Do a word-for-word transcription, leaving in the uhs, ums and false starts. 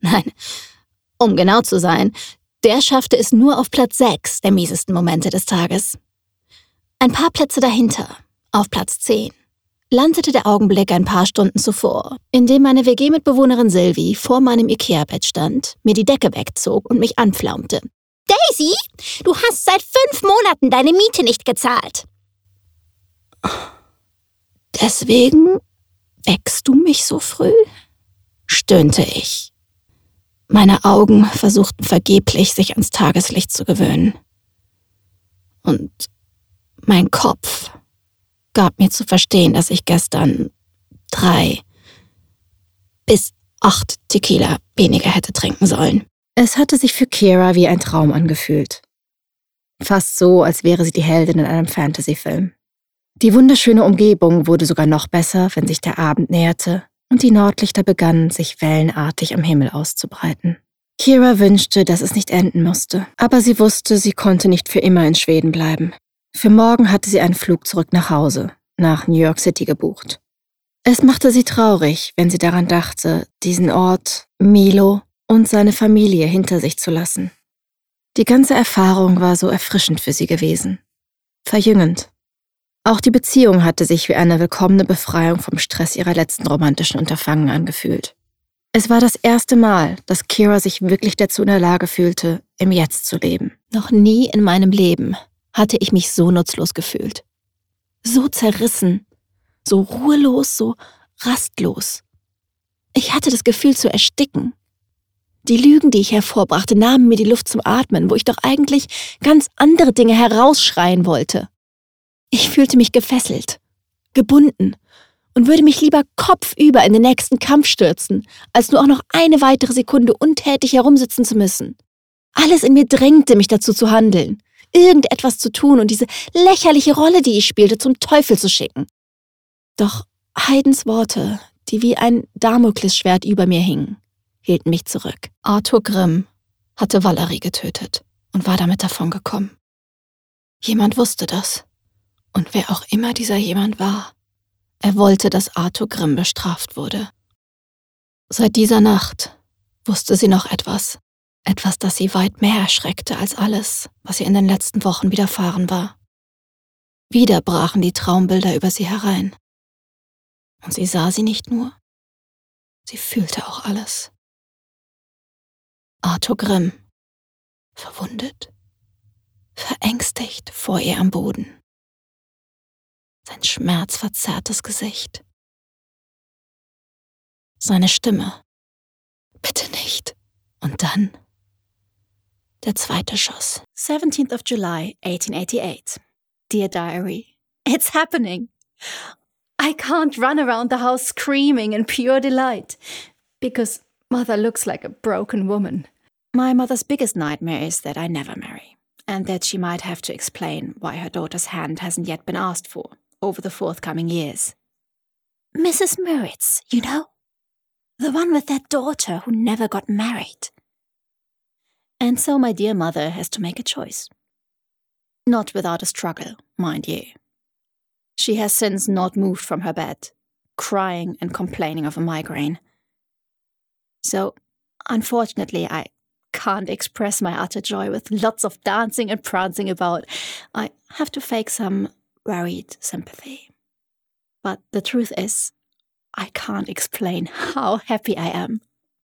Nein, um genau zu sein, der schaffte es nur auf Platz sechs der miesesten Momente des Tages. Ein paar Plätze dahinter, auf Platz zehn, landete der Augenblick ein paar Stunden zuvor, in dem meine W G-Mitbewohnerin Sylvie vor meinem Ikea-Bett stand, mir die Decke wegzog und mich anpflaumte. »Daisy, du hast seit fünf Monaten deine Miete nicht gezahlt.« »Deswegen weckst du mich so früh?« stöhnte ich. Meine Augen versuchten vergeblich, sich ans Tageslicht zu gewöhnen. Und mein Kopf gab mir zu verstehen, dass ich gestern drei bis acht Tequila weniger hätte trinken sollen. Es hatte sich für Kira wie ein Traum angefühlt. Fast so, als wäre sie die Heldin in einem Fantasy-Film. Die wunderschöne Umgebung wurde sogar noch besser, wenn sich der Abend näherte und die Nordlichter begannen, sich wellenartig am Himmel auszubreiten. Kira wünschte, dass es nicht enden musste, aber sie wusste, sie konnte nicht für immer in Schweden bleiben. Für morgen hatte sie einen Flug zurück nach Hause, nach New York City gebucht. Es machte sie traurig, wenn sie daran dachte, diesen Ort, Milo und seine Familie hinter sich zu lassen. Die ganze Erfahrung war so erfrischend für sie gewesen. Verjüngend. Auch die Beziehung hatte sich wie eine willkommene Befreiung vom Stress ihrer letzten romantischen Unterfangen angefühlt. Es war das erste Mal, dass Kira sich wirklich dazu in der Lage fühlte, im Jetzt zu leben. Noch nie in meinem Leben hatte ich mich so nutzlos gefühlt. So zerrissen, so ruhelos, so rastlos. Ich hatte das Gefühl zu ersticken. Die Lügen, die ich hervorbrachte, nahmen mir die Luft zum Atmen, wo ich doch eigentlich ganz andere Dinge herausschreien wollte. Ich fühlte mich gefesselt, gebunden und würde mich lieber kopfüber in den nächsten Kampf stürzen, als nur auch noch eine weitere Sekunde untätig herumsitzen zu müssen. Alles in mir drängte mich dazu zu handeln, irgendetwas zu tun und diese lächerliche Rolle, die ich spielte, zum Teufel zu schicken. Doch Haydns Worte, die wie ein Damoklesschwert über mir hingen, hielten mich zurück. Arthur Grimm hatte Valerie getötet und war damit davongekommen. Jemand wusste das. Und wer auch immer dieser jemand war, er wollte, dass Arthur Grimm bestraft wurde. Seit dieser Nacht wusste sie noch etwas. Etwas, das sie weit mehr erschreckte als alles, was ihr in den letzten Wochen widerfahren war. Wieder brachen die Traumbilder über sie herein. Und sie sah sie nicht nur, sie fühlte auch alles. Arthur Grimm, verwundet, verängstigt vor ihr am Boden. Sein schmerzverzerrtes Gesicht. Seine Stimme. Bitte nicht. Und dann der zweite Schuss. seventeenth of July, eighteen eighty-eight. Dear Diary, it's happening. I can't run around the house screaming in pure delight, because Mother looks like a broken woman. My mother's biggest nightmare is that I never marry, and that she might have to explain why her daughter's hand hasn't yet been asked for over the forthcoming years. Missus Moritz, you know? The one with that daughter who never got married. And so my dear mother has to make a choice. Not without a struggle, mind you. She has since not moved from her bed, crying and complaining of a migraine. So, unfortunately, I can't express my utter joy with lots of dancing and prancing about. I have to fake some worried sympathy. But the truth is, I can't explain how happy I am.